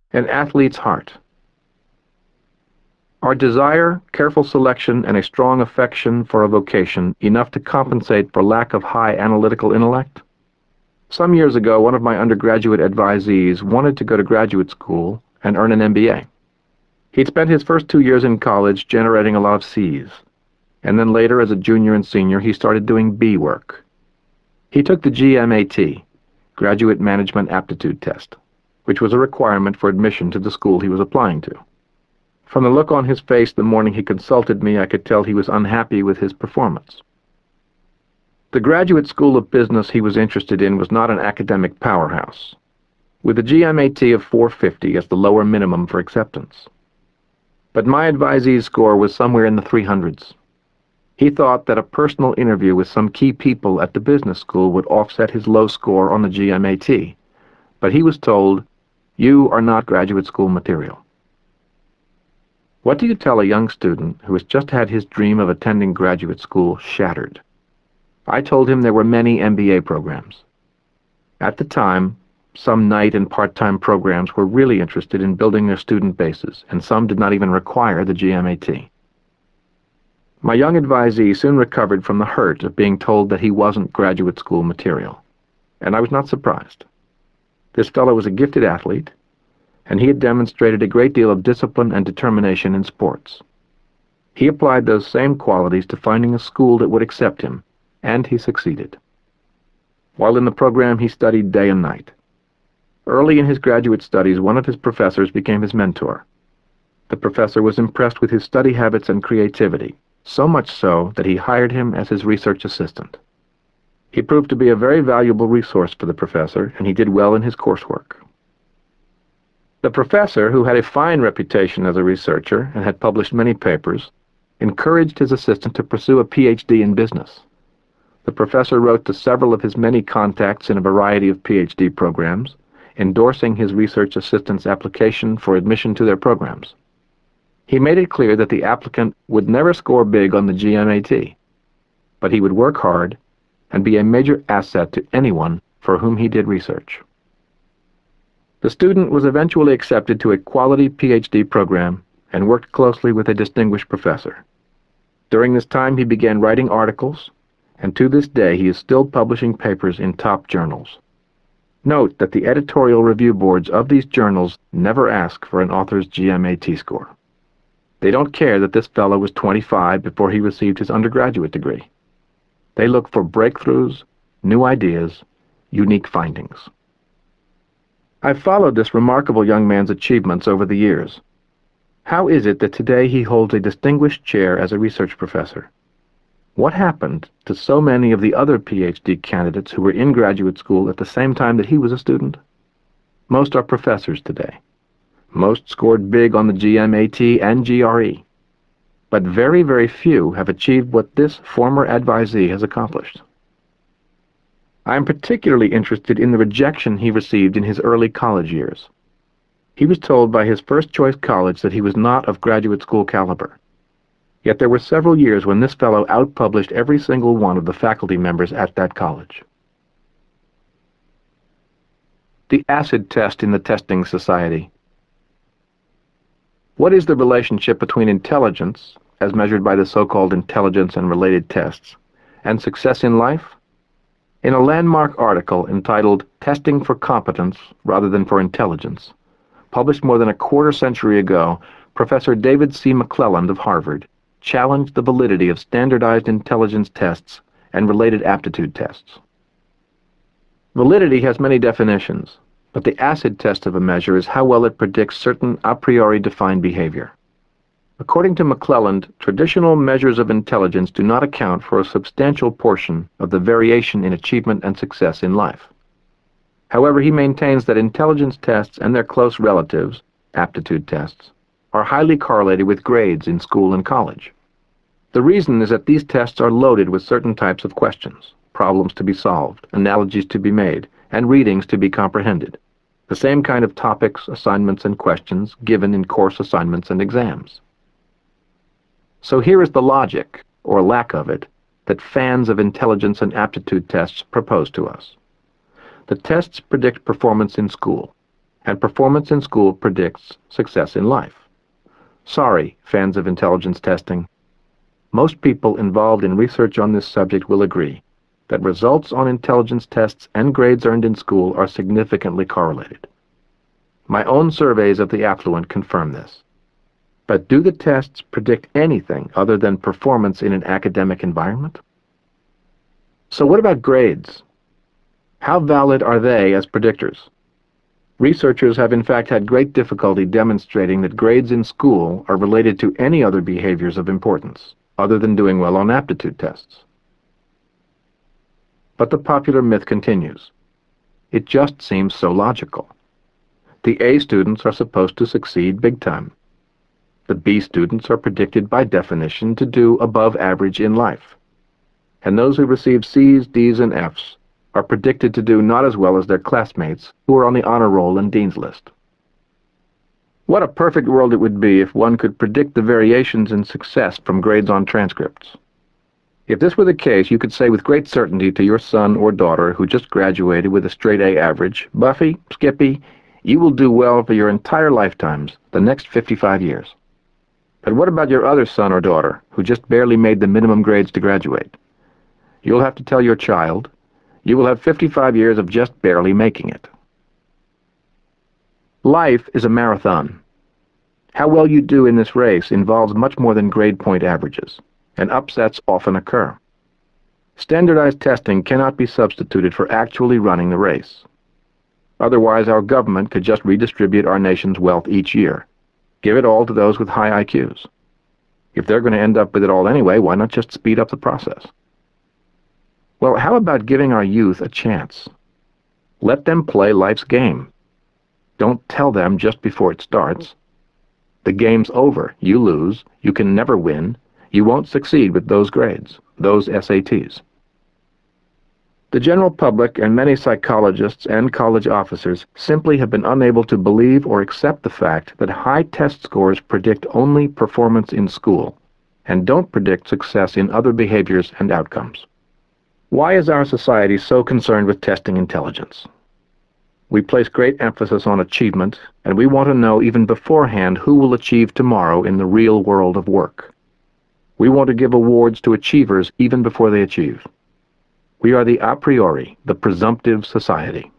An athlete's heart. Are desire, careful selection, and a strong affection for a vocation enough to compensate for lack of high analytical intellect? Some years ago, one of my undergraduate advisees wanted to go to graduate school and earn an MBA. He'd spent his first 2 years in college generating a lot of C's, and then later as a junior and senior he started doing B work. He took the GMAT, Graduate Management Aptitude Test, which was a requirement for admission to the school he was applying to. From the look on his face the morning he consulted me, I could tell he was unhappy with his performance. The Graduate School of Business he was interested in was not an academic powerhouse, with a GMAT of 450 as the lower minimum for acceptance. But my advisee's score was somewhere in the 300s. He thought that a personal interview with some key people at the business school would offset his low score on the GMAT, but he was told, "You are not graduate school material." What do you tell a young student who has just had his dream of attending graduate school shattered? I told him there were many MBA programs. At the time, some night and part-time programs were really interested in building their student bases, and some did not even require the GMAT. My young advisee soon recovered from the hurt of being told that he wasn't graduate school material, and I was not surprised. This fellow was a gifted athlete, and he had demonstrated a great deal of discipline and determination in sports. He applied those same qualities to finding a school that would accept him, and he succeeded. While in the program, he studied day and night. Early in his graduate studies, one of his professors became his mentor. The professor was impressed with his study habits and creativity, so much so that he hired him as his research assistant. He proved to be a very valuable resource for the professor, and he did well in his coursework. The professor, who had a fine reputation as a researcher and had published many papers, encouraged his assistant to pursue a PhD in business. The professor wrote to several of his many contacts in a variety of PhD programs, endorsing his research assistant's application for admission to their programs. He made it clear that the applicant would never score big on the GMAT, but he would work hard and be a major asset to anyone for whom he did research. The student was eventually accepted to a quality PhD program and worked closely with a distinguished professor. During this time, he began writing articles, and to this day he is still publishing papers in top journals. Note that the editorial review boards of these journals never ask for an author's GMAT score. They don't care that this fellow was 25 before he received his undergraduate degree. They look for breakthroughs, new ideas, unique findings. I've followed this remarkable young man's achievements over the years. How is it that today he holds a distinguished chair as a research professor? What happened to so many of the other PhD candidates who were in graduate school at the same time that he was a student? Most are professors today. Most scored big on the GMAT and GRE. But very, very few have achieved what this former advisee has accomplished. I am particularly interested in the rejection he received in his early college years. He was told by his first-choice college that he was not of graduate school caliber. Yet there were several years when this fellow outpublished every single one of the faculty members at that college. The acid test in the testing society. What is the relationship between intelligence, as measured by the so-called intelligence and related tests, and success in life? In a landmark article entitled "Testing for Competence Rather Than for Intelligence," published more than a quarter-century ago, Professor David C. McClelland of Harvard challenged the validity of standardized intelligence tests and related aptitude tests. Validity has many definitions, but the acid test of a measure is how well it predicts certain a priori defined behavior. According to McClelland, traditional measures of intelligence do not account for a substantial portion of the variation in achievement and success in life. However, he maintains that intelligence tests and their close relatives, aptitude tests, are highly correlated with grades in school and college. The reason is that these tests are loaded with certain types of questions, problems to be solved, analogies to be made, and readings to be comprehended. The same kind of topics, assignments, and questions given in course assignments and exams. So here is the logic, or lack of it, that fans of intelligence and aptitude tests propose to us. The tests predict performance in school. and performance in school predicts success in life. Sorry, fans of intelligence testing. Most people involved in research on this subject will agree that results on intelligence tests and grades earned in school are significantly correlated. My own surveys of the affluent confirm this. But do the tests predict anything other than performance in an academic environment? So what about grades? How valid are they as predictors? Researchers have in fact had great difficulty demonstrating that grades in school are related to any other behaviors of importance, other than doing well on aptitude tests. But the popular myth continues. It just seems so logical. The A students are supposed to succeed big time. The B students are predicted by definition to do above average in life. And those who receive C's, D's, and F's are predicted to do not as well as their classmates who are on the honor roll and dean's list. What a perfect world it would be if one could predict the variations in success from grades on transcripts. If this were the case, you could say with great certainty to your son or daughter who just graduated with a straight A average, Buffy, Skippy, you will do well for your entire lifetimes, the next 55 years. But what about your other son or daughter who just barely made the minimum grades to graduate? You'll have to tell your child, you will have 55 years of just barely making it. Life is a marathon. How well you do in this race involves much more than grade point averages, and upsets often occur. Standardized testing cannot be substituted for actually running the race. Otherwise, our government could just redistribute our nation's wealth each year. Give it all to those with high IQs. If they're going to end up with it all anyway, why not just speed up the process? Well, how about giving our youth a chance? Let them play life's game. Don't tell them just before it starts. The game's over. You lose. You can never win. You won't succeed with those grades, those SATs. The general public and many psychologists and college officers simply have been unable to believe or accept the fact that high test scores predict only performance in school and don't predict success in other behaviors and outcomes. Why is our society so concerned with testing intelligence? We place great emphasis on achievement, and we want to know even beforehand who will achieve tomorrow in the real world of work. We want to give awards to achievers even before they achieve. We are the a priori, the presumptive society.